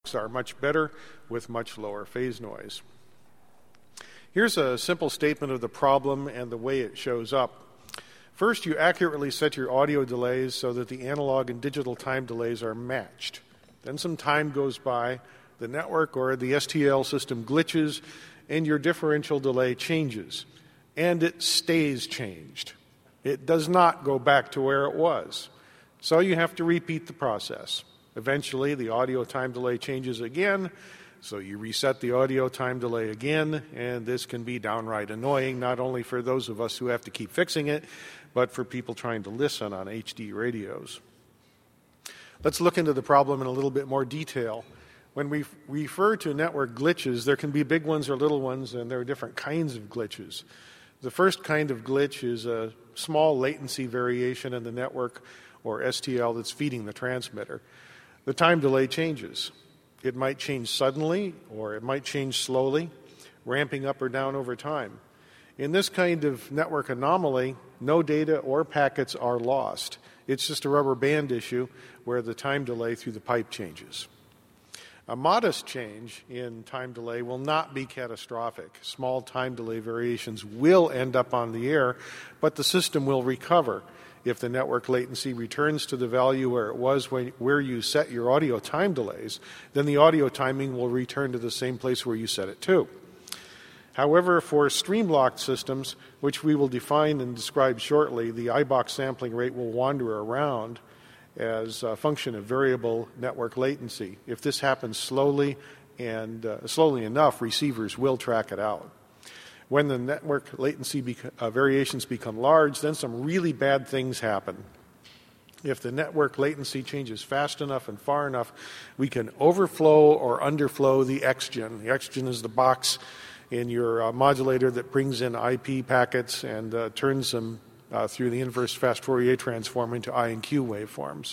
are much better with much lower phase noise. Here's a simple statement of the problem and the way it shows up. First, you accurately set your audio delays so that the analog and digital time delays are matched. Then some time goes by, the network or the STL system glitches, and your differential delay changes. And it stays changed. It does not go back to where it was. So you have to repeat the process. Eventually, the audio time delay changes again, so you reset the audio time delay again, and this can be downright annoying, not only for those of us who have to keep fixing it, but for people trying to listen on HD radios. Let's look into the problem in a little bit more detail. When we refer to network glitches, there can be big ones or little ones, and there are different kinds of glitches. The first kind of glitch is a small latency variation in the network or STL that's feeding the transmitter. The time delay changes. It might change suddenly, or it might change slowly, ramping up or down over time. In this kind of network anomaly, no data or packets are lost. It's just a rubber band issue where the time delay through the pipe changes. A modest change in time delay will not be catastrophic. Small time delay variations will end up on the air, but the system will recover. If the network latency returns to the value where it was where you set your audio time delays, then the audio timing will return to the same place where you set it to. However, for stream-locked systems, which we will define and describe shortly, the iBox sampling rate will wander around as a function of variable network latency. If this happens slowly enough, receivers will track it out. When the network latency variations become large, then some really bad things happen. If the network latency changes fast enough and far enough, we can overflow or underflow the XGen. The XGen is the box in your modulator that brings in IP packets and turns them through the inverse fast Fourier transform into I and Q waveforms.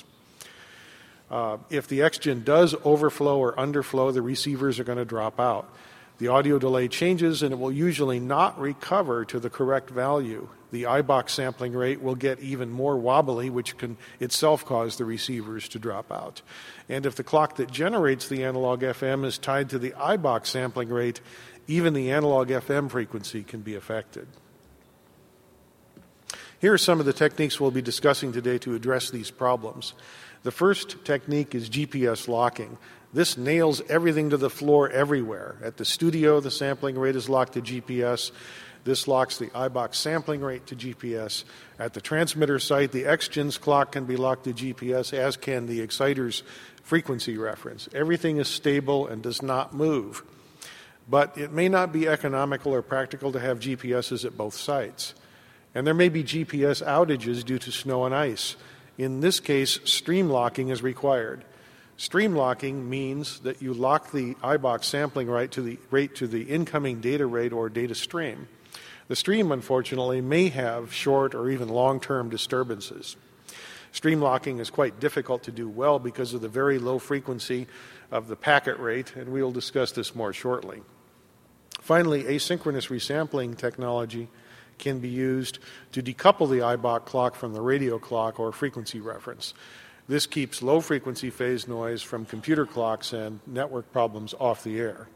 If the XGen does overflow or underflow, the receivers are going to drop out. The audio delay changes, and it will usually not recover to the correct value. The iBox sampling rate will get even more wobbly, which can itself cause the receivers to drop out. And if the clock that generates the analog FM is tied to the iBox sampling rate, even the analog FM frequency can be affected. Here are some of the techniques we'll be discussing today to address these problems. The first technique is GPS locking. This nails everything to the floor everywhere. At the studio, the sampling rate is locked to GPS. This locks the iBox sampling rate to GPS. At the transmitter site, the XGen's clock can be locked to GPS, as can the exciter's frequency reference. Everything is stable and does not move. But it may not be economical or practical to have GPSs at both sites. And there may be GPS outages due to snow and ice. In this case, stream locking is required. Stream locking means that you lock the iBox sampling rate to the incoming data rate or data stream. The stream, unfortunately, may have short or even long-term disturbances. Stream locking is quite difficult to do well because of the very low frequency of the packet rate, and we will discuss this more shortly. Finally, asynchronous resampling technology can be used to decouple the iBox clock from the radio clock or frequency reference. This keeps low-frequency phase noise from computer clocks and network problems off the air.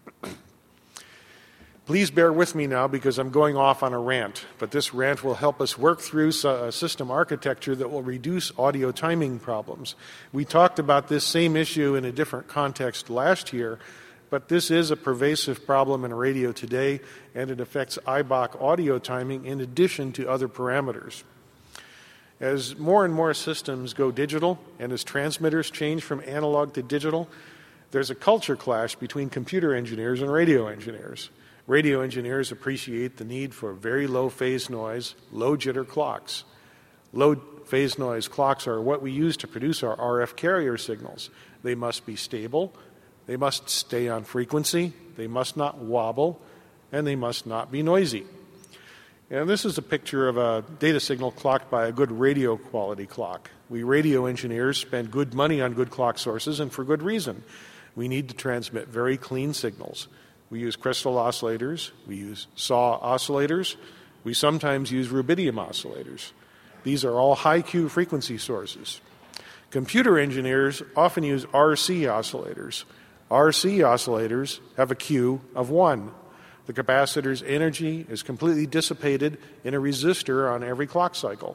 Please bear with me now because I'm going off on a rant, but this rant will help us work through a system architecture that will reduce audio timing problems. We talked about this same issue in a different context last year, but this is a pervasive problem in radio today, and it affects iBox audio timing in addition to other parameters. As more and more systems go digital, and as transmitters change from analog to digital, there's a culture clash between computer engineers and radio engineers. Radio engineers appreciate the need for very low phase noise, low jitter clocks. Low phase noise clocks are what we use to produce our RF carrier signals. They must be stable, they must stay on frequency, they must not wobble, and they must not be noisy. And this is a picture of a data signal clocked by a good radio quality clock. We radio engineers spend good money on good clock sources, and for good reason. We need to transmit very clean signals. We use crystal oscillators, we use SAW oscillators, we sometimes use rubidium oscillators. These are all high Q frequency sources. Computer engineers often use RC oscillators. RC oscillators have a Q of 1. The capacitor's energy is completely dissipated in a resistor on every clock cycle.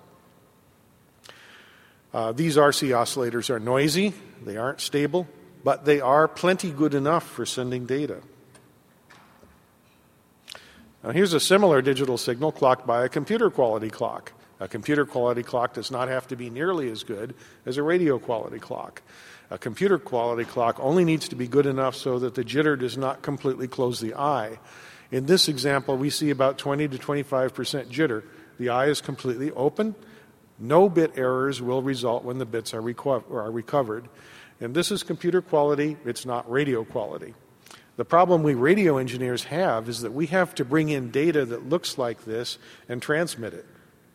These RC oscillators are noisy, they aren't stable, but they are plenty good enough for sending data. Now here's a similar digital signal clocked by a computer quality clock. A computer quality clock does not have to be nearly as good as a radio quality clock. A computer quality clock only needs to be good enough so that the jitter does not completely close the eye. In this example, we see about 20 to 25% jitter. The eye is completely open. No bit errors will result when the bits are recovered. And this is computer quality, it's not radio quality. The problem we radio engineers have is that we have to bring in data that looks like this and transmit it.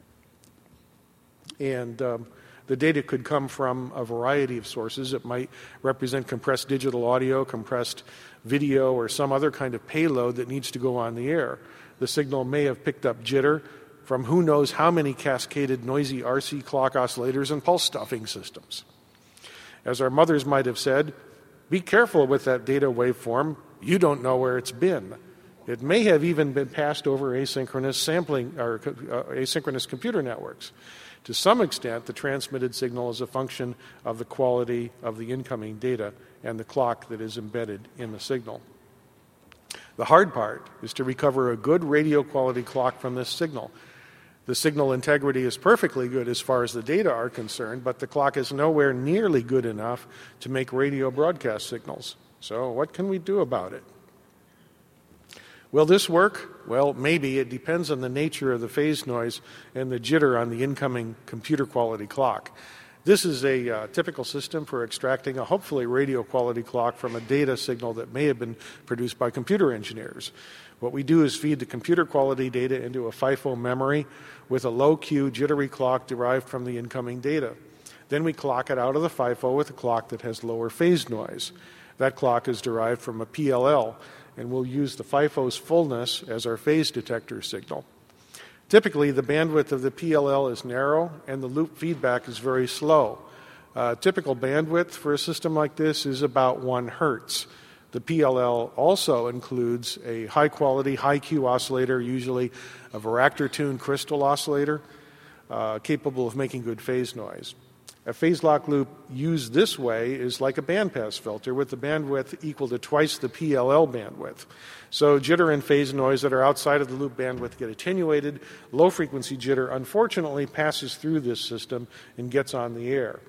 And the data could come from a variety of sources. It might represent compressed digital audio, compressed video, or some other kind of payload that needs to go on the air. The signal may have picked up jitter from who knows how many cascaded noisy RC clock oscillators and pulse stuffing systems. As our mothers might have said, be careful with that data waveform. You don't know where it's been. It may have even been passed over asynchronous sampling or asynchronous computer networks. To some extent, the transmitted signal is a function of the quality of the incoming data and the clock that is embedded in the signal. The hard part is to recover a good radio quality clock from this signal. The signal integrity is perfectly good as far as the data are concerned, but the clock is nowhere nearly good enough to make radio broadcast signals. So what can we do about it? Will this work? Well, maybe. It depends on the nature of the phase noise and the jitter on the incoming computer quality clock. This is a typical system for extracting a hopefully radio quality clock from a data signal that may have been produced by computer engineers. What we do is feed the computer quality data into a FIFO memory with a low Q jittery clock derived from the incoming data. Then we clock it out of the FIFO with a clock that has lower phase noise. That clock is derived from a PLL, and we'll use the FIFO's fullness as our phase detector signal. Typically, the bandwidth of the PLL is narrow and the loop feedback is very slow. Typical bandwidth for a system like this is about 1 hertz. The PLL also includes a high-quality, high-Q oscillator, usually a Varactor-tuned crystal oscillator, capable of making good phase noise. A phase lock loop used this way is like a bandpass filter with the bandwidth equal to twice the PLL bandwidth. So jitter and phase noise that are outside of the loop bandwidth get attenuated. Low-frequency jitter, unfortunately, passes through this system and gets on the air.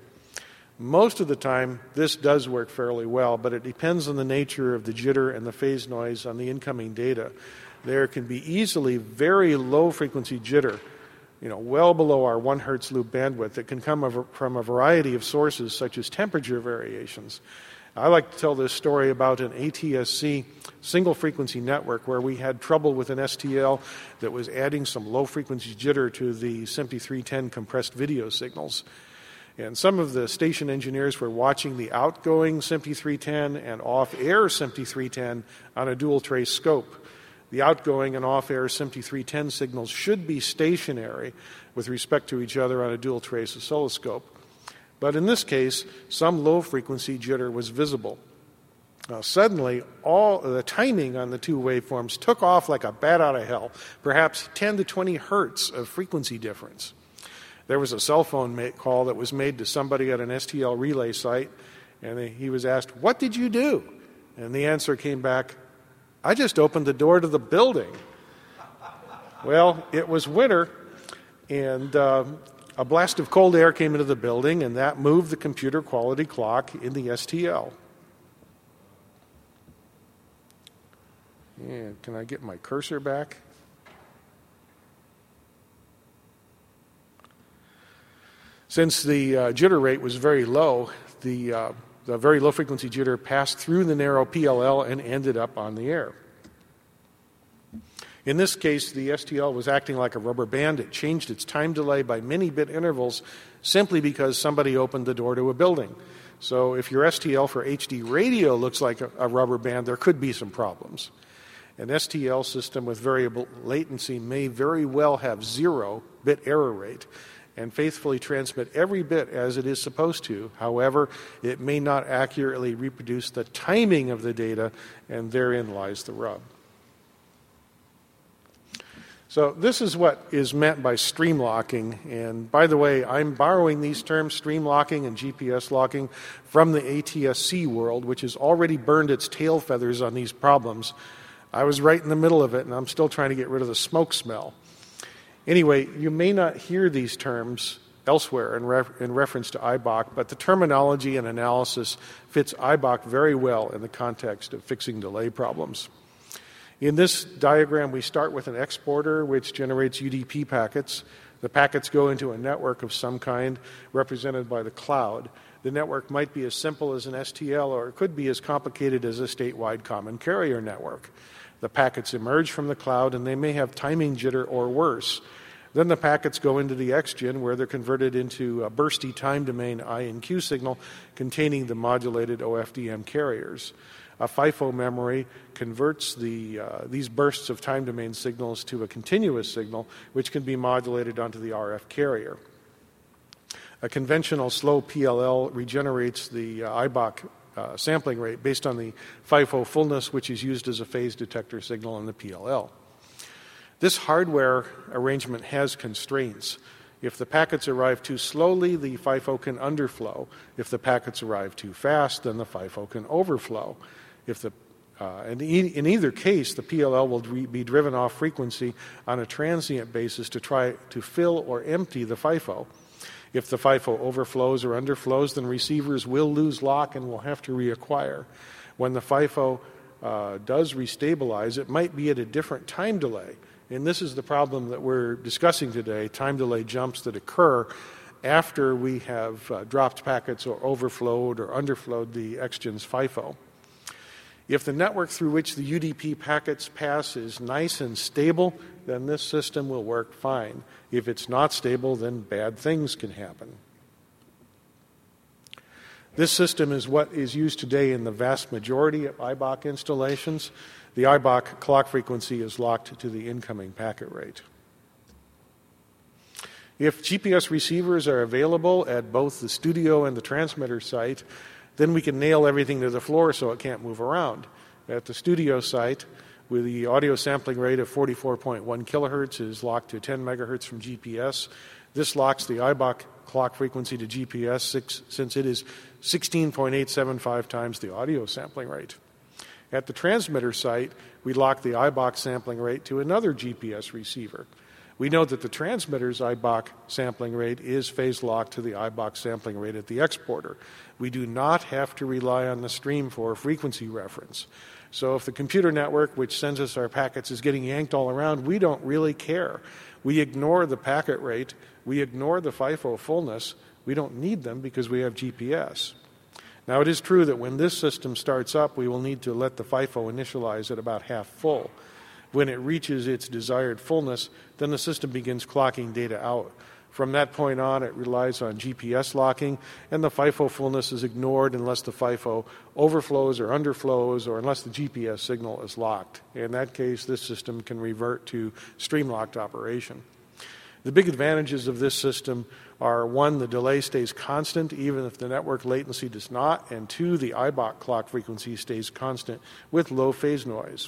Most of the time, this does work fairly well, but it depends on the nature of the jitter and the phase noise on the incoming data. There can be easily very low-frequency jitter, well below our 1 hertz loop bandwidth that can come from a variety of sources, such as temperature variations. I like to tell this story about an ATSC single-frequency network where we had trouble with an STL that was adding some low-frequency jitter to the SMPTE 310 compressed video signals. And some of the station engineers were watching the outgoing SMPTE 310 and off-air SMPTE 310 on a dual-trace scope. The outgoing and off-air SMPTE 310 signals should be stationary with respect to each other on a dual-trace oscilloscope. But in this case, some low-frequency jitter was visible. Suddenly, all the timing on the two waveforms took off like a bat out of hell, perhaps 10 to 20 hertz of frequency difference. There was a cell phone call that was made to somebody at an STL relay site, and he was asked, "What did you do?" And the answer came back, "I just opened the door to the building." Well, it was winter, and a blast of cold air came into the building, and that moved the computer quality clock in the STL. And can I get my cursor back? Since the jitter rate was very low, the very low-frequency jitter passed through the narrow PLL and ended up on the air. In this case, the STL was acting like a rubber band. It changed its time delay by many bit intervals simply because somebody opened the door to a building. So if your STL for HD radio looks like a rubber band, there could be some problems. An STL system with variable latency may very well have 0 bit error rate. and faithfully transmit every bit as it is supposed to. However, it may not accurately reproduce the timing of the data, and therein lies the rub. So this is what is meant by stream locking. And by the way, I'm borrowing these terms, stream locking and GPS locking, from the ATSC world, which has already burned its tail feathers on these problems. I was right in the middle of it, and I'm still trying to get rid of the smoke smell. Anyway, you may not hear these terms elsewhere in reference to IBOC, but the terminology and analysis fits IBOC very well in the context of fixing delay problems. In this diagram, we start with an exporter which generates UDP packets. The packets go into a network of some kind represented by the cloud. The network might be as simple as an STL, or it could be as complicated as a statewide common carrier network. The packets emerge from the cloud, and they may have timing jitter or worse. Then the packets go into the XGen, where they're converted into a bursty time domain I and Q signal containing the modulated OFDM carriers. A FIFO memory converts these bursts of time domain signals to a continuous signal, which can be modulated onto the RF carrier. A conventional slow PLL regenerates the IBOC sampling rate based on the FIFO fullness, which is used as a phase detector signal in the PLL. This hardware arrangement has constraints. If the packets arrive too slowly, the FIFO can underflow. If the packets arrive too fast, then the FIFO can overflow. In either case, the PLL will be driven off frequency on a transient basis to try to fill or empty the FIFO. If the FIFO overflows or underflows, then receivers will lose lock and will have to reacquire. When the FIFO does restabilize, it might be at a different time delay. And this is the problem that we're discussing today, time delay jumps that occur after we have dropped packets or overflowed or underflowed the XGen's FIFO. If the network through which the UDP packets pass is nice and stable, then this system will work fine. If it's not stable, then bad things can happen. This system is what is used today in the vast majority of IBOC installations. The IBOC clock frequency is locked to the incoming packet rate. If GPS receivers are available at both the studio and the transmitter site, then we can nail everything to the floor so it can't move around. At the studio site, with the audio sampling rate of 44.1 kilohertz is locked to 10 megahertz from GPS. This locks the IBOC clock frequency to GPS since it is 16.875 times the audio sampling rate. At the transmitter site, we lock the IBOC sampling rate to another GPS receiver. We know that the transmitter's IBOC sampling rate is phase locked to the IBOC sampling rate at the exporter. We do not have to rely on the stream for frequency reference. So if the computer network which sends us our packets is getting yanked all around, we don't really care. We ignore the packet rate. We ignore the FIFO fullness. We don't need them because we have GPS. Now, it is true that when this system starts up, we will need to let the FIFO initialize at about half full. When it reaches its desired fullness, then the system begins clocking data out. From that point on, it relies on GPS locking, and the FIFO fullness is ignored unless the FIFO overflows or underflows, or unless the GPS signal is locked. In that case, this system can revert to stream-locked operation. The big advantages of this system are, one, the delay stays constant even if the network latency does not, and two, the IBOC clock frequency stays constant with low phase noise.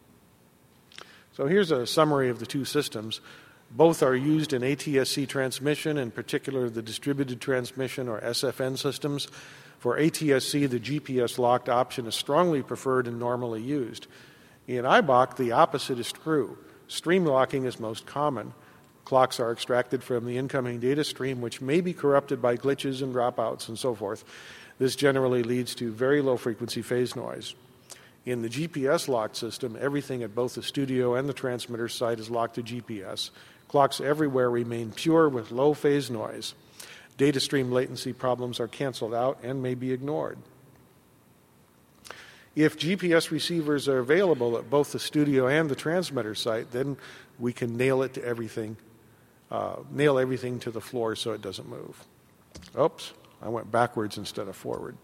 So here's a summary of the two systems. Both are used in ATSC transmission, in particular the distributed transmission or SFN systems. For ATSC, the GPS-locked option is strongly preferred and normally used. In IBOC, the opposite is true. Stream locking is most common. Clocks are extracted from the incoming data stream, which may be corrupted by glitches and dropouts and so forth. This generally leads to very low frequency phase noise. In the GPS-locked system, everything at both the studio and the transmitter site is locked to GPS. Clocks everywhere remain pure with low phase noise. Data stream latency problems are canceled out and may be ignored. If GPS receivers are available at both the studio and the transmitter site, then we can nail everything to the floor so it doesn't move. Oops, I went backwards instead of forward.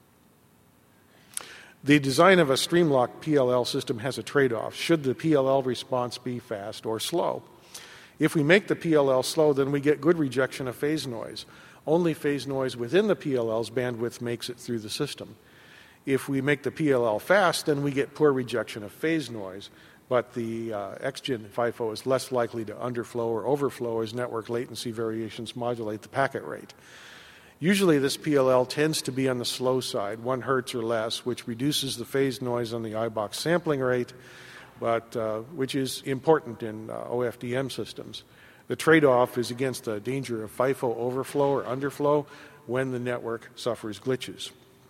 The design of a stream-locked PLL system has a trade-off. Should the PLL response be fast or slow? If we make the PLL slow, then we get good rejection of phase noise. Only phase noise within the PLL's bandwidth makes it through the system. If we make the PLL fast, then we get poor rejection of phase noise, but the XGen FIFO is less likely to underflow or overflow as network latency variations modulate the packet rate. Usually this PLL tends to be on the slow side, 1 hertz or less, which reduces the phase noise on the iBox sampling rate, but which is important in OFDM systems. The trade-off is against the danger of FIFO overflow or underflow when the network suffers glitches.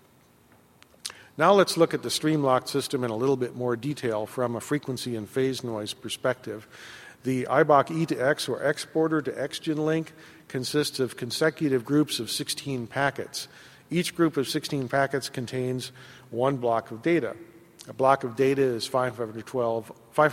Now let's look at the stream-locked system in a little bit more detail from a frequency and phase noise perspective. The iBox E to X or exporter to XGen link consists of consecutive groups of 16 packets. Each group of 16 packets contains 1 block of data. A block of data is 512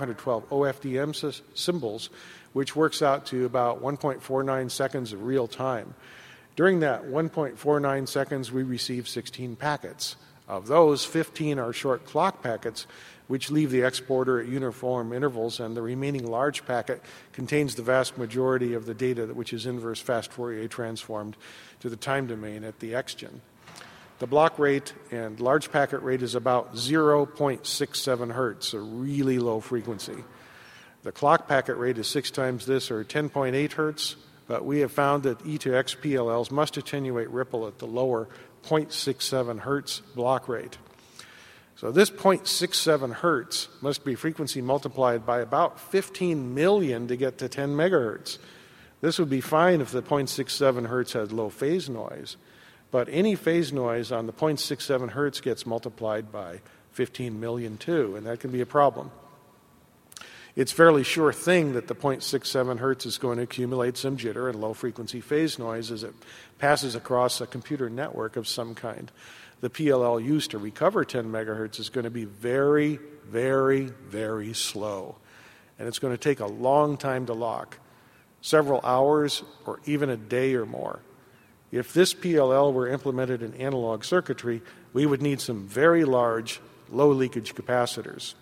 OFDM symbols, which works out to about 1.49 seconds of real time. During that 1.49 seconds, we receive 16 packets. Of those, 15 are short clock packets, which leave the exporter at uniform intervals, and the remaining large packet contains the vast majority of the data which is inverse fast Fourier transformed to the time domain at the XGen. The block rate and large packet rate is about 0.67 hertz, a really low frequency. The clock packet rate is 6 times this, or 10.8 hertz, but we have found that E to X PLLs must attenuate ripple at the lower 0.67 hertz block rate. So this 0.67 hertz must be frequency multiplied by about 15 million to get to 10 megahertz. This would be fine if the 0.67 hertz had low phase noise, but any phase noise on the 0.67 hertz gets multiplied by 15 million too, and that can be a problem. It's a fairly sure thing that the 0.67 hertz is going to accumulate some jitter and low frequency phase noise as it passes across a computer network of some kind. The PLL used to recover 10 megahertz is going to be very, very, very slow. And it's going to take a long time to lock, several hours or even a day or more. If this PLL were implemented in analog circuitry, we would need some very large, low leakage capacitors.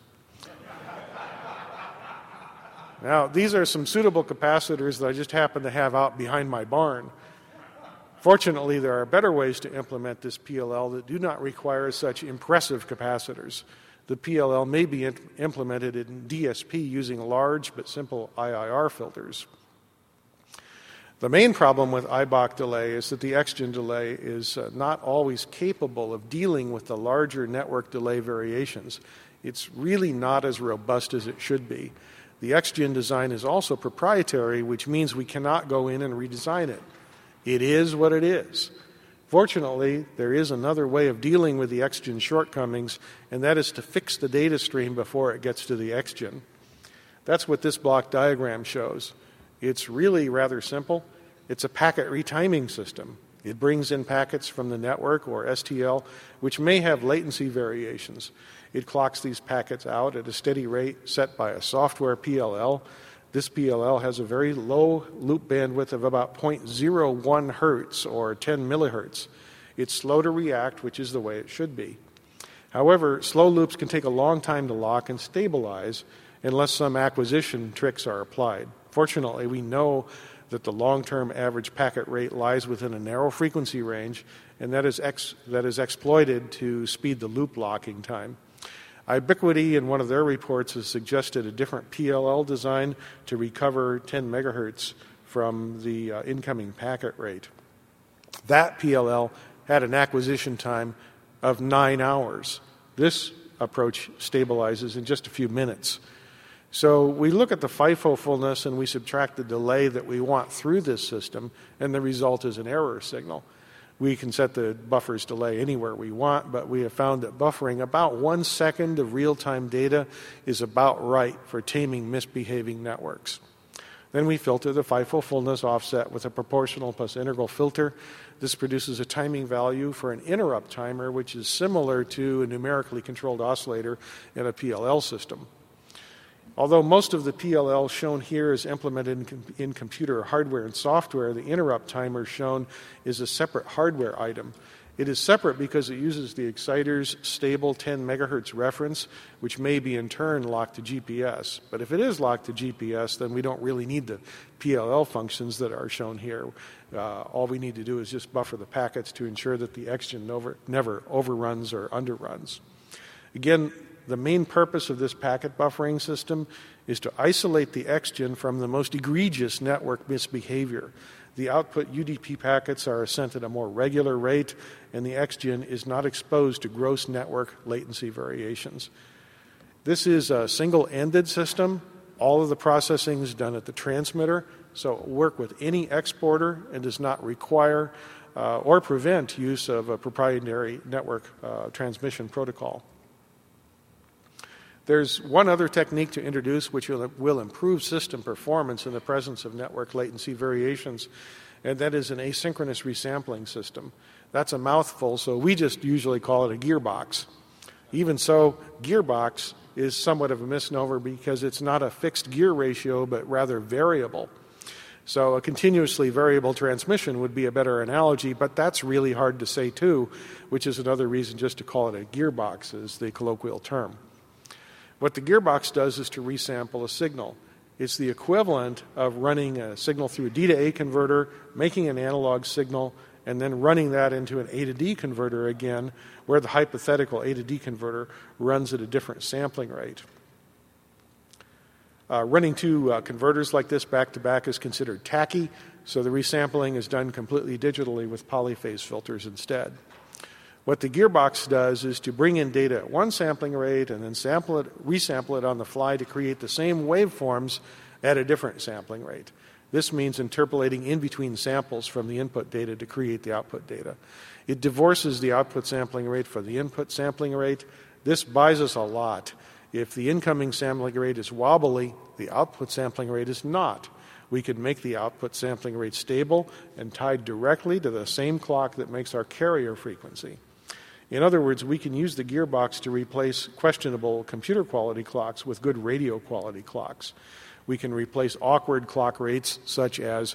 Now, these are some suitable capacitors that I just happen to have out behind my barn. Fortunately, there are better ways to implement this PLL that do not require such impressive capacitors. The PLL may be implemented in DSP using large but simple IIR filters. The main problem with iBox delay is that the XGen delay is not always capable of dealing with the larger network delay variations. It's really not as robust as it should be. The XGen design is also proprietary, which means we cannot go in and redesign it. It is what it is. Fortunately, there is another way of dealing with the XGen shortcomings, and that is to fix the data stream before it gets to the XGen. That's what this block diagram shows. It's really rather simple. It's a packet retiming system. It brings in packets from the network, or STL, which may have latency variations. It clocks these packets out at a steady rate set by a software PLL. This PLL has a very low loop bandwidth of about 0.01 hertz or 10 millihertz. It's slow to react, which is the way it should be. However, slow loops can take a long time to lock and stabilize unless some acquisition tricks are applied. Fortunately, we know that the long-term average packet rate lies within a narrow frequency range, and that is exploited to speed the loop locking time. Ubiquity, in one of their reports, has suggested a different PLL design to recover 10 megahertz from the incoming packet rate. That PLL had an acquisition time of 9 hours. This approach stabilizes in just a few minutes. So we look at the FIFO fullness and we subtract the delay that we want through this system, and the result is an error signal. We can set the buffer's delay anywhere we want, but we have found that buffering about 1 second of real-time data is about right for taming misbehaving networks. Then we filter the FIFO fullness offset with a proportional plus integral filter. This produces a timing value for an interrupt timer, which is similar to a numerically controlled oscillator in a PLL system. Although most of the PLL shown here is implemented in computer hardware and software, the interrupt timer shown is a separate hardware item. It is separate because it uses the exciter's stable 10 megahertz reference, which may be in turn locked to GPS. But if it is locked to GPS, then we don't really need the PLL functions that are shown here. All we need to do is just buffer the packets to ensure that the XGen never overruns or underruns. Again, the main purpose of this packet buffering system is to isolate the XGen from the most egregious network misbehavior. The output UDP packets are sent at a more regular rate, and the XGen is not exposed to gross network latency variations. This is a single-ended system. All of the processing is done at the transmitter, so it will work with any exporter and does not require or prevent use of a proprietary network transmission protocol. There's one other technique to introduce which will improve system performance in the presence of network latency variations, and that is an asynchronous resampling system. That's a mouthful, so we just usually call it a gearbox. Even so, gearbox is somewhat of a misnomer because it's not a fixed gear ratio, but rather variable. So a continuously variable transmission would be a better analogy, but that's really hard to say too, which is another reason just to call it a gearbox is the colloquial term. What the gearbox does is to resample a signal. It's the equivalent of running a signal through a D to A converter, making an analog signal, and then running that into an A to D converter again, where the hypothetical A to D converter runs at a different sampling rate. Running two converters like this back to back is considered tacky, so the resampling is done completely digitally with polyphase filters instead. What the gearbox does is to bring in data at one sampling rate and then resample it on the fly to create the same waveforms at a different sampling rate. This means interpolating in between samples from the input data to create the output data. It divorces the output sampling rate from the input sampling rate. This buys us a lot. If the incoming sampling rate is wobbly, the output sampling rate is not. We can make the output sampling rate stable and tied directly to the same clock that makes our carrier frequency. In other words, we can use the gearbox to replace questionable computer quality clocks with good radio quality clocks. We can replace awkward clock rates such as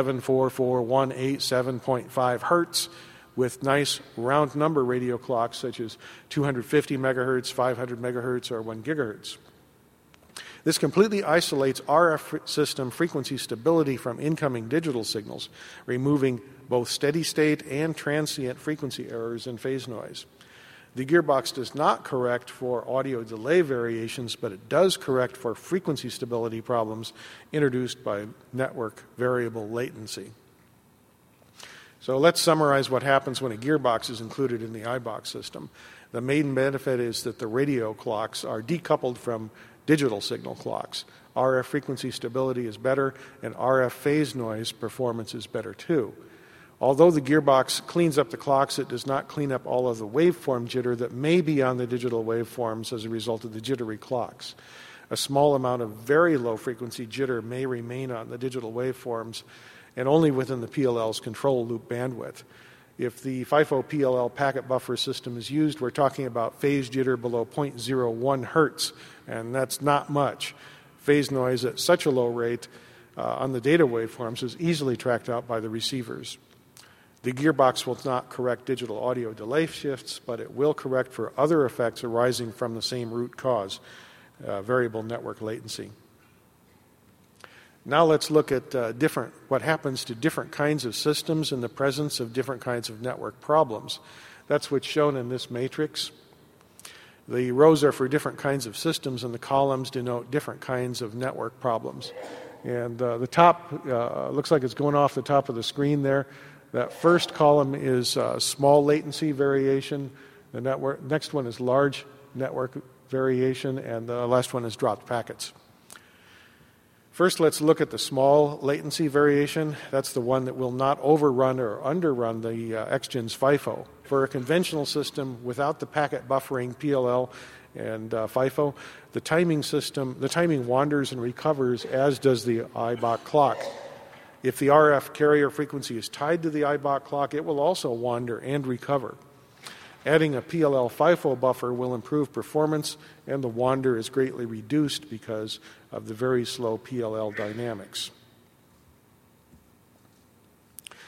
744,187.5 hertz with nice round number radio clocks such as 250 megahertz, 500 megahertz, or 1 gigahertz. This completely isolates RF system frequency stability from incoming digital signals, removing both steady state and transient frequency errors and phase noise. The gearbox does not correct for audio delay variations, but it does correct for frequency stability problems introduced by network variable latency. So let's summarize what happens when a gearbox is included in the iBox system. The main benefit is that the radio clocks are decoupled from digital signal clocks. RF frequency stability is better, and RF phase noise performance is better too. Although the gearbox cleans up the clocks, it does not clean up all of the waveform jitter that may be on the digital waveforms as a result of the jittery clocks. A small amount of very low frequency jitter may remain on the digital waveforms and only within the PLL's control loop bandwidth. If the FIFO PLL packet buffer system is used, we're talking about phase jitter below 0.01 hertz, and that's not much. Phase noise at such a low rate on the data waveforms is easily tracked out by the receivers. The gearbox will not correct digital audio delay shifts, but it will correct for other effects arising from the same root cause, variable network latency. Now let's look at what happens to different kinds of systems in the presence of different kinds of network problems. That's what's shown in this matrix. The rows are for different kinds of systems, and the columns denote different kinds of network problems. And the top looks like it's going off the top of the screen there. That first column is small latency variation. The next one is large network variation, and the last one is dropped packets. First, let's look at the small latency variation. That's the one that will not overrun or underrun the XGen's FIFO. For a conventional system without the packet buffering PLL and FIFO, the timing wanders and recovers, as does the iBox clock. If the RF carrier frequency is tied to the iBox clock, it will also wander and recover. Adding a PLL FIFO buffer will improve performance, and the wander is greatly reduced because of the very slow PLL dynamics.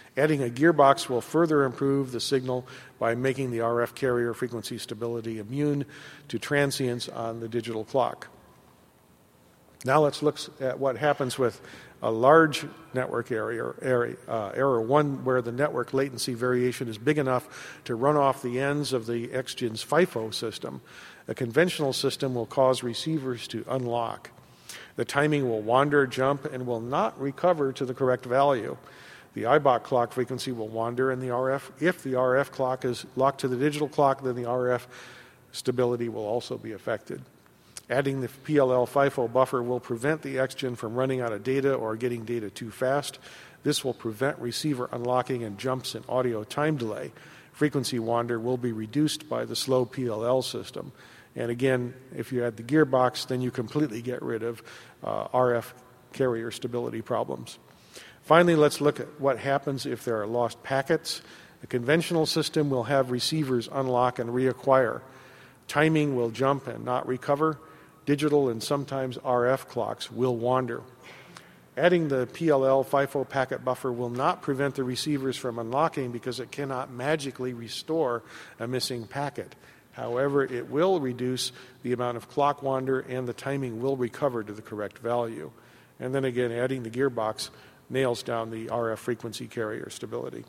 Adding a gearbox will further improve the signal by making the RF carrier frequency stability immune to transients on the digital clock. Now let's look at what happens with a large network error, one where the network latency variation is big enough to run off the ends of the XGIN's FIFO system. A conventional system will cause receivers to unlock. The timing will wander, jump, and will not recover to the correct value. The IBOC clock frequency will wander, and if the RF clock is locked to the digital clock, then the RF stability will also be affected. Adding the PLL FIFO buffer will prevent the XGIN from running out of data or getting data too fast. This will prevent receiver unlocking and jumps in audio time delay. Frequency wander will be reduced by the slow PLL system. And again, if you add the gearbox, then you completely get rid of RF carrier stability problems. Finally, let's look at what happens if there are lost packets. A conventional system will have receivers unlock and reacquire. Timing will jump and not recover. Digital and sometimes RF clocks will wander. Adding the PLL FIFO packet buffer will not prevent the receivers from unlocking because it cannot magically restore a missing packet. However, it will reduce the amount of clock wander and the timing will recover to the correct value. And then again, adding the gearbox nails down the RF frequency carrier stability.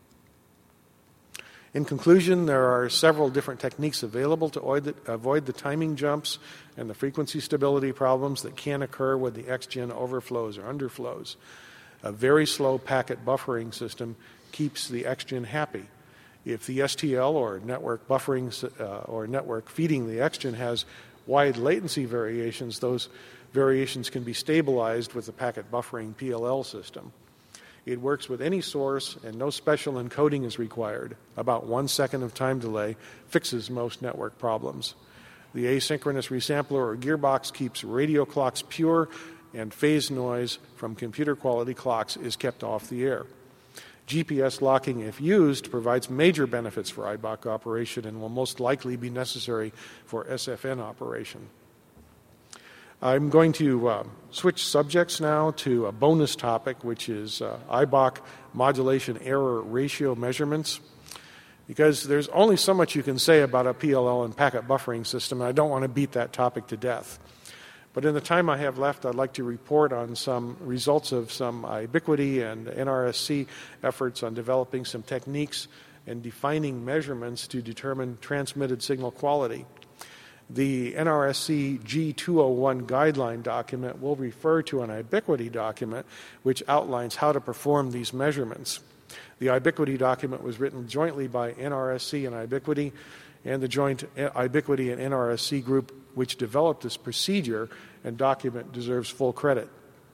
In conclusion, there are several different techniques available to avoid the timing jumps and the frequency stability problems that can occur when the XGIN overflows or underflows. A very slow packet buffering system keeps the XGIN happy. If the STL or network buffering or network feeding the XGIN has wide latency variations, those variations can be stabilized with the packet buffering PLL system. It works with any source and no special encoding is required. About 1 second of time delay fixes most network problems. The asynchronous resampler or gearbox keeps radio clocks pure and phase noise from computer quality clocks is kept off the air. GPS locking, if used, provides major benefits for IBOC operation and will most likely be necessary for SFN operation. I'm going to switch subjects now to a bonus topic, which is IBOC modulation error ratio measurements, because there's only so much you can say about a PLL and packet buffering system, and I don't want to beat that topic to death. But in the time I have left, I'd like to report on some results of some iBiquity and NRSC efforts on developing some techniques and defining measurements to determine transmitted signal quality. The NRSC G201 guideline document will refer to an iBiquity document which outlines how to perform these measurements. The iBiquity document was written jointly by NRSC and iBiquity, and the joint iBiquity and NRSC group which developed this procedure and document deserves full credit.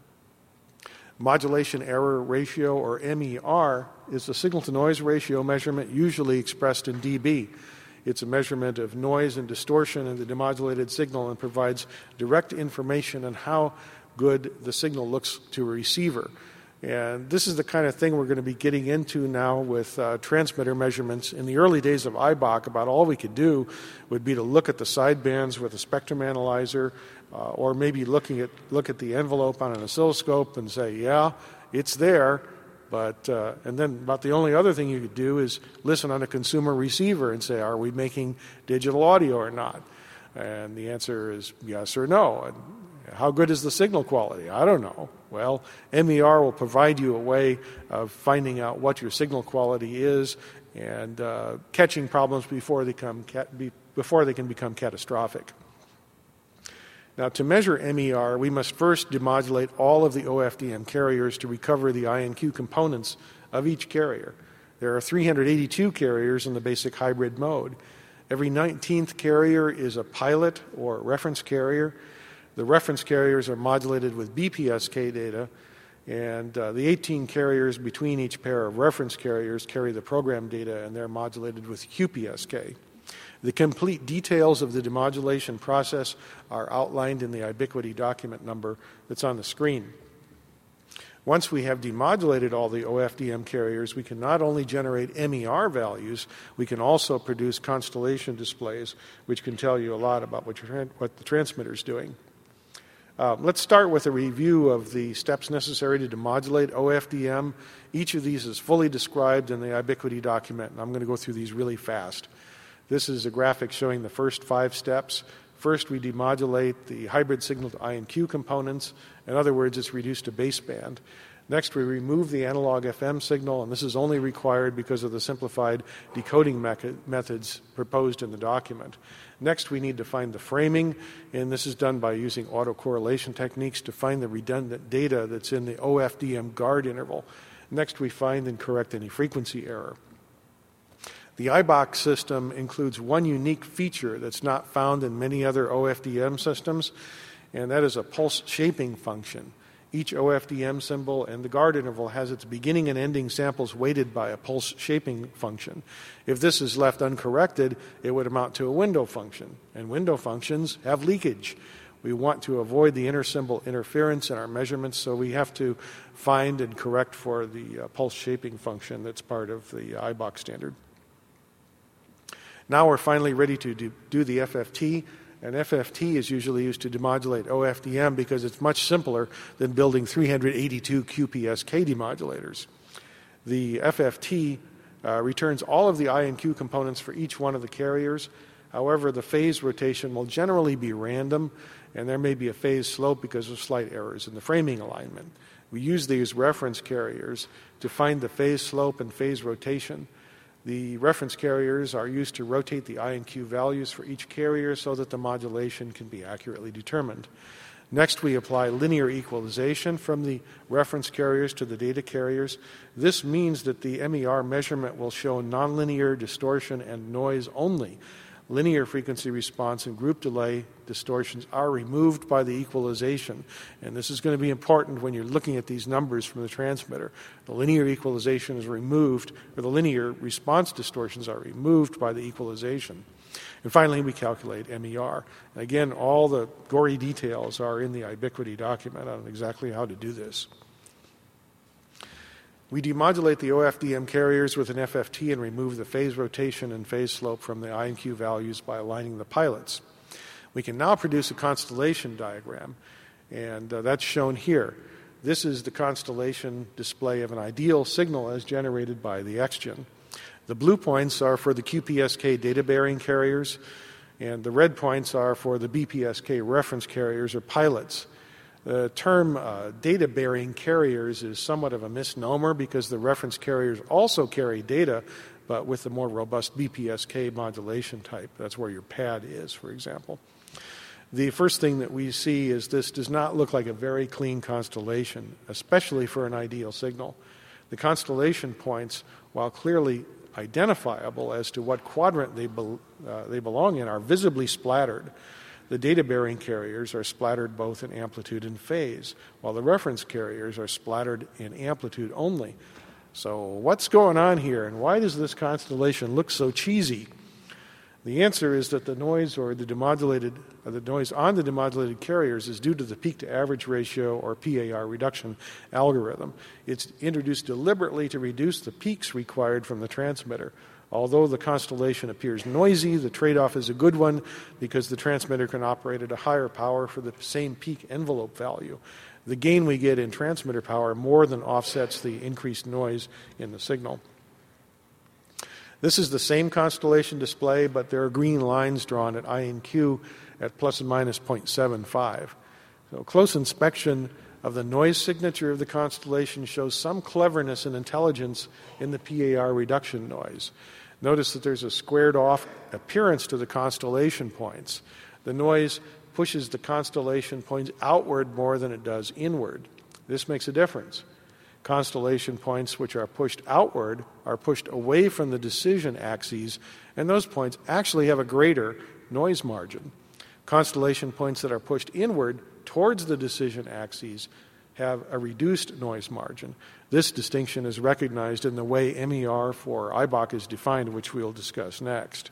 Modulation error ratio, or MER, is the signal-to-noise ratio measurement usually expressed in dB. It's a measurement of noise and distortion in the demodulated signal and provides direct information on how good the signal looks to a receiver. And this is the kind of thing we're going to be getting into now with transmitter measurements. In the early days of IBOC, about all we could do would be to look at the sidebands with a spectrum analyzer, or maybe look at the envelope on an oscilloscope and say, yeah, it's there. But and then about the only other thing you could do is listen on a consumer receiver and say, are we making digital audio or not? And the answer is yes or no. And how good is the signal quality? I don't know. Well, MER will provide you a way of finding out what your signal quality is and catching problems before they can become catastrophic. Now, to measure MER, we must first demodulate all of the OFDM carriers to recover the INQ components of each carrier. There are 382 carriers in the basic hybrid mode. Every 19th carrier is a pilot or reference carrier. The reference carriers are modulated with BPSK data, and the 18 carriers between each pair of reference carriers carry the program data, and they're modulated with QPSK. The complete details of the demodulation process are outlined in the iBiquity document number that's on the screen. Once we have demodulated all the OFDM carriers, we can not only generate MER values, we can also produce constellation displays, which can tell you a lot about what the transmitter is doing. Let's start with a review of the steps necessary to demodulate OFDM. Each of these is fully described in the Ubiquity document, and I'm going to go through these really fast. This is a graphic showing the first 5 steps. First, we demodulate the hybrid signal to INQ components. In other words, it's reduced to baseband. Next, we remove the analog FM signal, and this is only required because of the simplified decoding methods proposed in the document. Next, we need to find the framing, and this is done by using autocorrelation techniques to find the redundant data that's in the OFDM guard interval. Next, we find and correct any frequency error. The iBox system includes one unique feature that's not found in many other OFDM systems, and that is a pulse shaping function. Each OFDM symbol and the guard interval has its beginning and ending samples weighted by a pulse shaping function. If this is left uncorrected, it would amount to a window function, and window functions have leakage. We want to avoid the inter-symbol interference in our measurements, so we have to find and correct for the pulse shaping function that's part of the iBox standard. Now we're finally ready to do the FFT. And FFT is usually used to demodulate OFDM because it's much simpler than building 382 QPSK demodulators. The FFT returns all of the INQ components for each one of the carriers. However, the phase rotation will generally be random, and there may be a phase slope because of slight errors in the framing alignment. We use these reference carriers to find the phase slope and phase rotation. The reference carriers are used to rotate the INQ values for each carrier so that the modulation can be accurately determined. Next, we apply linear equalization from the reference carriers to the data carriers. This means that the MER measurement will show nonlinear distortion and noise only. Linear frequency response and group delay distortions are removed by the equalization. And this is going to be important when you're looking at these numbers from the transmitter. The linear equalization is removed, or the linear response distortions are removed by the equalization. And finally, we calculate MER. And again, all the gory details are in the Ubiquity document on exactly how to do this. We demodulate the OFDM carriers with an FFT and remove the phase rotation and phase slope from the INQ values by aligning the pilots. We can now produce a constellation diagram, and that's shown here. This is the constellation display of an ideal signal as generated by the XGen. The blue points are for the QPSK data-bearing carriers, and the red points are for the BPSK reference carriers or pilots. The term data-bearing carriers is somewhat of a misnomer because the reference carriers also carry data, but with the more robust BPSK modulation type. That's where your pad is, for example. The first thing that we see is this does not look like a very clean constellation, especially for an ideal signal. The constellation points, while clearly identifiable as to what quadrant they belong in, are visibly splattered. The data-bearing carriers are splattered both in amplitude and phase, while the reference carriers are splattered in amplitude only. So what's going on here, and why does this constellation look so cheesy? The answer is that the noise on the demodulated carriers is due to the peak-to-average ratio, or PAR reduction algorithm. It's introduced deliberately to reduce the peaks required from the transmitter. Although the constellation appears noisy, the trade-off is a good one because the transmitter can operate at a higher power for the same peak envelope value. The gain we get in transmitter power more than offsets the increased noise in the signal. This is the same constellation display, but there are green lines drawn at INQ at plus and minus 0.75. So close inspection of the noise signature of the constellation shows some cleverness and intelligence in the PAR reduction noise. Notice that there's a squared off appearance to the constellation points. The noise pushes the constellation points outward more than it does inward. This makes a difference. Constellation points which are pushed outward are pushed away from the decision axes, and those points actually have a greater noise margin. Constellation points that are pushed inward towards the decision axes have a reduced noise margin. This distinction is recognized in the way MER for iBox is defined, which we'll discuss next.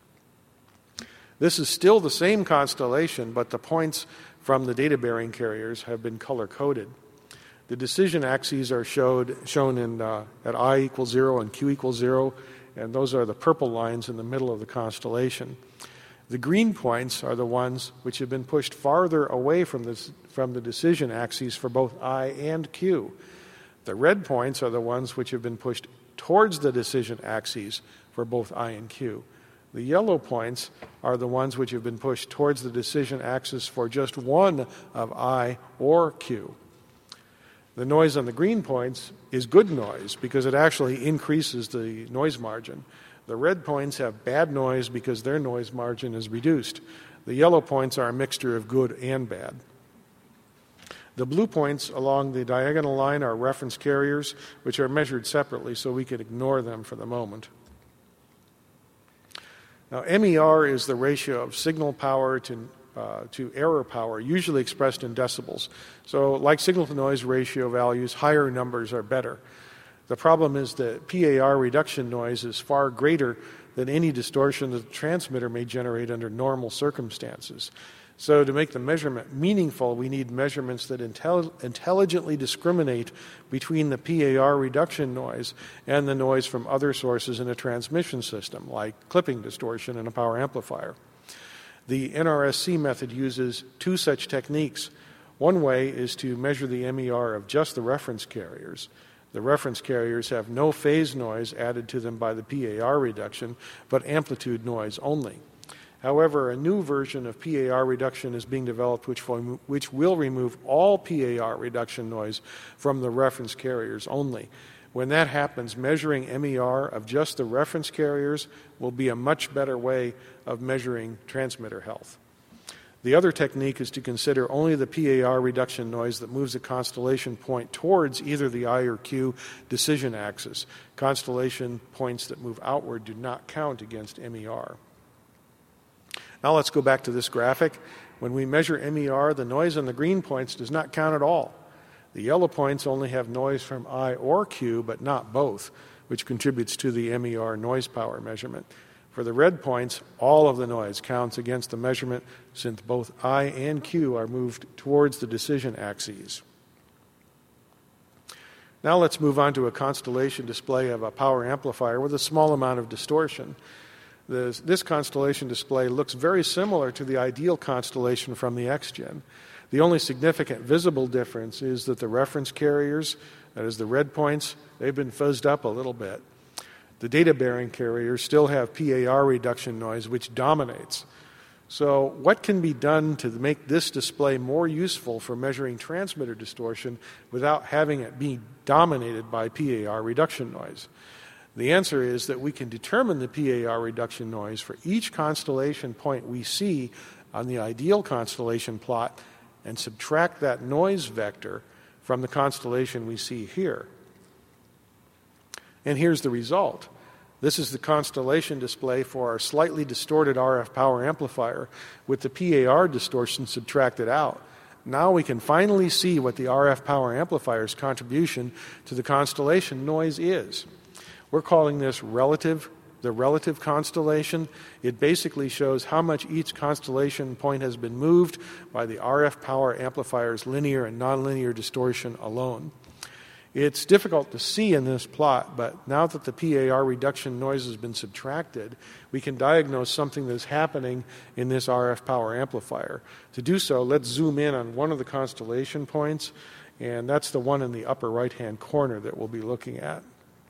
This is still the same constellation, but the points from the data-bearing carriers have been color-coded. The decision axes are shown at I equals 0 and Q equals 0, and those are the purple lines in the middle of the constellation. The green points are the ones which have been pushed farther away from the decision axes for both I and Q. The red points are the ones which have been pushed towards the decision axes for both I and Q. The yellow points are the ones which have been pushed towards the decision axis for just one of I or Q. The noise on the green points is good noise because it actually increases the noise margin. The red points have bad noise because their noise margin is reduced. The yellow points are a mixture of good and bad. The blue points along the diagonal line are reference carriers, which are measured separately, so we can ignore them for the moment. Now, MER is the ratio of signal power to error power, usually expressed in decibels. So, like signal-to-noise ratio values, higher numbers are better. The problem is that PAR reduction noise is far greater than any distortion that the transmitter may generate under normal circumstances. So to make the measurement meaningful, we need measurements that intelligently discriminate between the PAR reduction noise and the noise from other sources in a transmission system, like clipping distortion in a power amplifier. The NRSC method uses two such techniques. One way is to measure the MER of just the reference carriers. The reference carriers have no phase noise added to them by the PAR reduction, but amplitude noise only. However, a new version of PAR reduction is being developed which will remove all PAR reduction noise from the reference carriers only. When that happens, measuring MER of just the reference carriers will be a much better way of measuring transmitter health. The other technique is to consider only the PAR reduction noise that moves a constellation point towards either the I or Q decision axis. Constellation points that move outward do not count against MER. Now let's go back to this graphic. When we measure MER, the noise on the green points does not count at all. The yellow points only have noise from I or Q, but not both, which contributes to the MER noise power measurement. For the red points, all of the noise counts against the measurement since both I and Q are moved towards the decision axes. Now let's move on to a constellation display of a power amplifier with a small amount of distortion. This constellation display looks very similar to the ideal constellation from the XGen. The only significant visible difference is that the reference carriers, that is the red points, they've been fuzzed up a little bit. The data-bearing carriers still have PAR reduction noise, which dominates. So what can be done to make this display more useful for measuring transmitter distortion without having it be dominated by PAR reduction noise? The answer is that we can determine the PAR reduction noise for each constellation point we see on the ideal constellation plot and subtract that noise vector from the constellation we see here. And here's the result. This is the constellation display for our slightly distorted RF power amplifier with the PAR distortion subtracted out. Now we can finally see what the RF power amplifier's contribution to the constellation noise is. We're calling this the relative constellation. It basically shows how much each constellation point has been moved by the RF power amplifier's linear and nonlinear distortion alone. It's difficult to see in this plot, but now that the PAR reduction noise has been subtracted, we can diagnose something that's happening in this RF power amplifier. To do so, let's zoom in on one of the constellation points, and that's the one in the upper right-hand corner that we'll be looking at.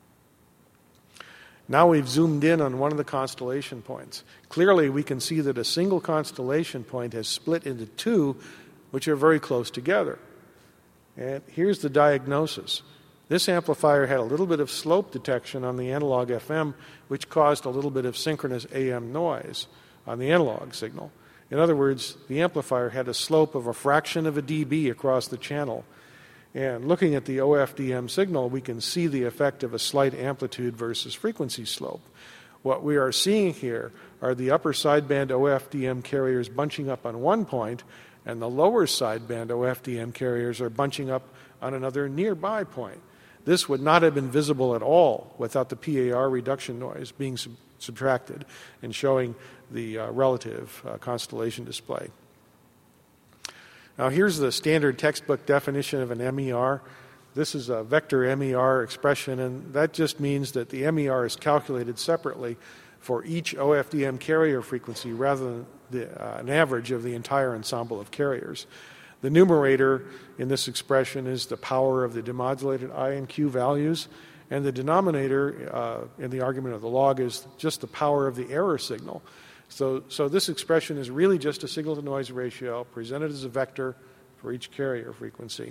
Now we've zoomed in on one of the constellation points. Clearly, we can see that a single constellation point has split into two, which are very close together. And here's the diagnosis. This amplifier had a little bit of slope detection on the analog FM, which caused a little bit of synchronous AM noise on the analog signal. In other words, the amplifier had a slope of a fraction of a dB across the channel. And looking at the OFDM signal, we can see the effect of a slight amplitude versus frequency slope. What we are seeing here are the upper sideband OFDM carriers bunching up on one point, and the lower sideband OFDM carriers are bunching up on another nearby point. This would not have been visible at all without the PAR reduction noise being subtracted and showing the relative constellation display. Now here's the standard textbook definition of an MER. This is a vector MER expression, and that just means that the MER is calculated separately for each OFDM carrier frequency rather than an average of the entire ensemble of carriers. The numerator in this expression is the power of the demodulated I and Q values, and the denominator in the argument of the log is just the power of the error signal. So this expression is really just a signal-to-noise ratio presented as a vector for each carrier frequency.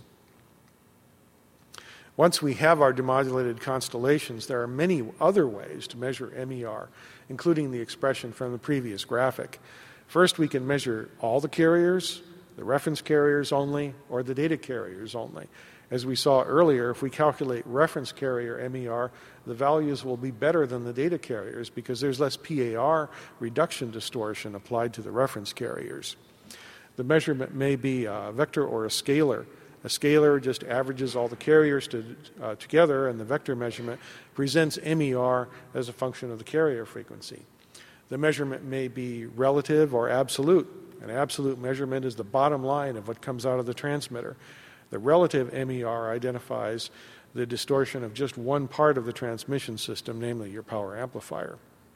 Once we have our demodulated constellations, there are many other ways to measure MER, including the expression from the previous graphic. First, we can measure all the carriers, the reference carriers only, or the data carriers only. As we saw earlier, if we calculate reference carrier MER, the values will be better than the data carriers because there's less PAR reduction distortion applied to the reference carriers. The measurement may be a vector or a scalar. A scalar just averages all the carriers together, and the vector measurement presents MER as a function of the carrier frequency. The measurement may be relative or absolute. An absolute measurement is the bottom line of what comes out of the transmitter. The relative MER identifies the distortion of just one part of the transmission system, namely your power amplifier.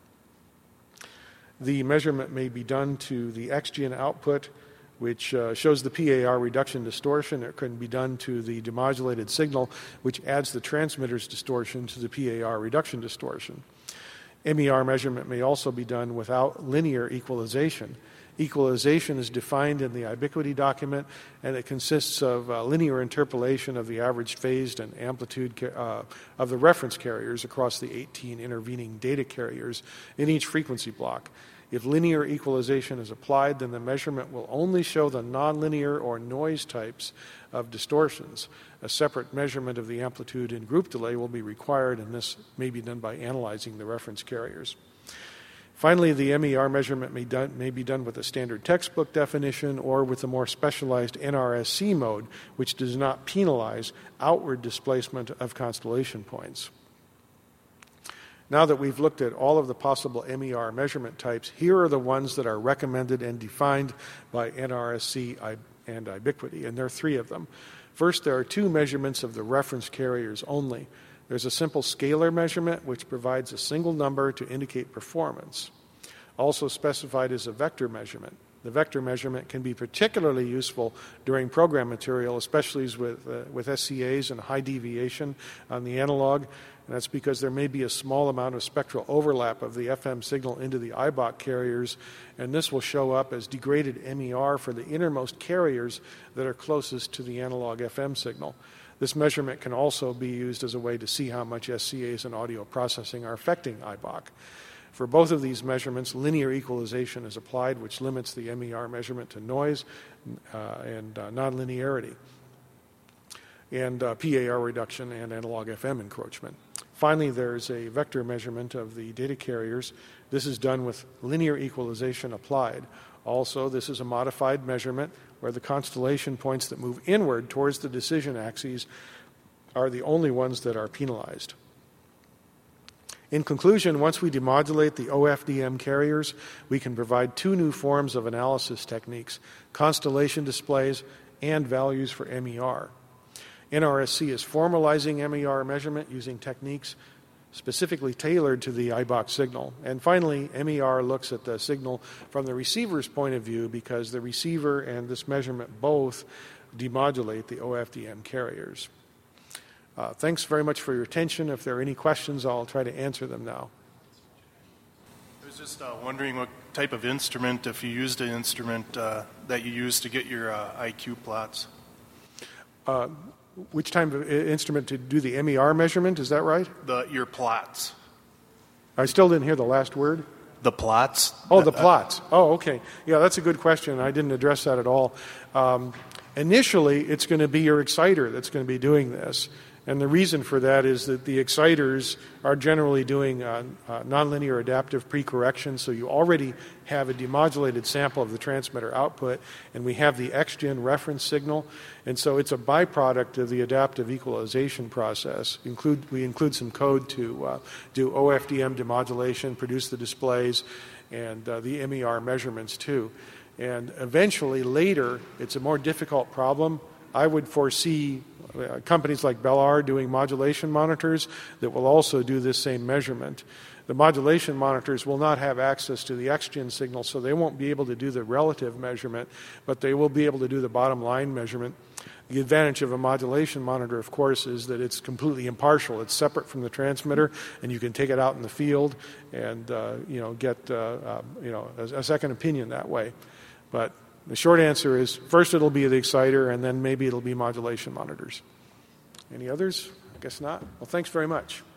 The measurement may be done to the XGen output, which shows the PAR reduction distortion. It can be done to the demodulated signal, which adds the transmitter's distortion to the PAR reduction distortion. MER measurement may also be done without linear equalization. Equalization is defined in the Ubiquity document, and it consists of linear interpolation of the averaged phased and amplitude of the reference carriers across the 18 intervening data carriers in each frequency block. If linear equalization is applied, then the measurement will only show the nonlinear or noise types of distortions. A separate measurement of the amplitude and group delay will be required, and this may be done by analyzing the reference carriers. Finally, the MER measurement may be done with a standard textbook definition or with a more specialized NRSC mode, which does not penalize outward displacement of constellation points. Now that we've looked at all of the possible MER measurement types, here are the ones that are recommended and defined by NRSC and Ubiquity, and there are three of them. First, there are two measurements of the reference carriers only. There's a simple scalar measurement, which provides a single number to indicate performance. Also specified is a vector measurement. The vector measurement can be particularly useful during program material, especially with SCAs and high deviation on the analog. And that's because there may be a small amount of spectral overlap of the FM signal into the IBOC carriers, and this will show up as degraded MER for the innermost carriers that are closest to the analog FM signal. This measurement can also be used as a way to see how much SCAs and audio processing are affecting IBOC. For both of these measurements, linear equalization is applied, which limits the MER measurement to noise and nonlinearity, and PAR reduction and analog FM encroachment. Finally, there's a vector measurement of the data carriers. This is done with linear equalization applied. Also, this is a modified measurement where the constellation points that move inward towards the decision axes are the only ones that are penalized. In conclusion, once we demodulate the OFDM carriers, we can provide two new forms of analysis techniques: constellation displays and values for MER. NRSC is formalizing MER measurement using techniques specifically tailored to the IBOC signal. And finally, MER looks at the signal from the receiver's point of view because the receiver and this measurement both demodulate the OFDM carriers. Thanks very much for your attention. If there are any questions, I'll try to answer them now. I was just wondering what type of instrument, if you used an instrument that you used to get your IQ plots. Which type of instrument to do the MER measurement, is that right? Your plots. I still didn't hear the last word. The plots? Oh, the plots. Oh, okay. Yeah, that's a good question. I didn't address that at all. Initially, it's going to be your exciter that's going to be doing this. And the reason for that is that the exciters are generally doing nonlinear adaptive pre-correction, so you already have a demodulated sample of the transmitter output, and we have the XGen reference signal, and so it's a byproduct of the adaptive equalization process. We include some code to do OFDM demodulation, produce the displays, and the MER measurements too. And eventually, later, it's a more difficult problem. I would foresee companies like Bellr doing modulation monitors that will also do this same measurement. The modulation monitors will not have access to the XGen signal, so they won't be able to do the relative measurement, but they will be able to do the bottom line measurement. The advantage of a modulation monitor, of course, is that it's completely impartial. It's separate from the transmitter, and you can take it out in the field and get a second opinion that way. But the short answer is, first it'll be the exciter, and then maybe it'll be modulation monitors. Any others? I guess not. Well, thanks very much.